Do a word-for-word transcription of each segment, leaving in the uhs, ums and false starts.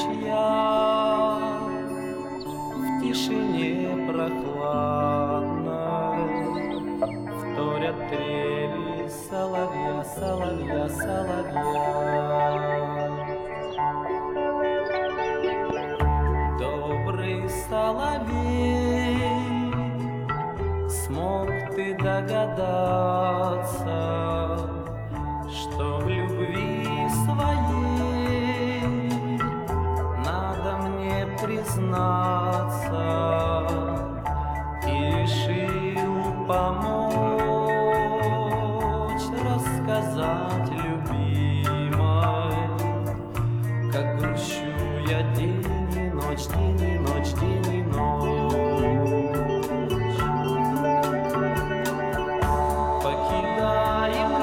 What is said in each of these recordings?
ручья в тишине прохладной вторят трели соловья, соловья, соловья. Добрый соловей, смог ты догадаться, что в любви своей надо мне признаться, и решил помочь, рассказать любимой, как грущу я день и ночь, день и ночь, день и ночь. Покидаем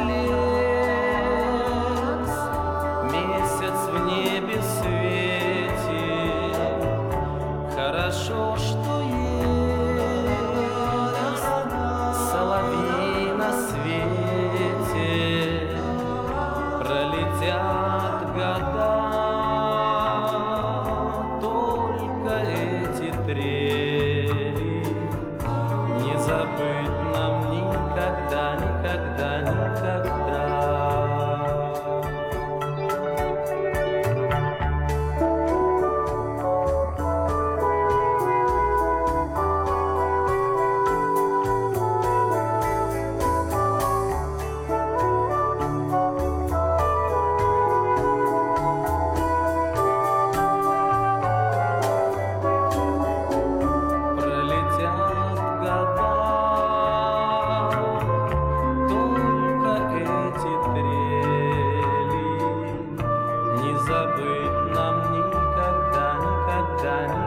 лес, месяц в небе светит, хорошо, что есть соловей на свете. Пролетят года, только эти трели не забыть нам никогда, никогда, никогда. Забыть нам никогда, никогда, никогда.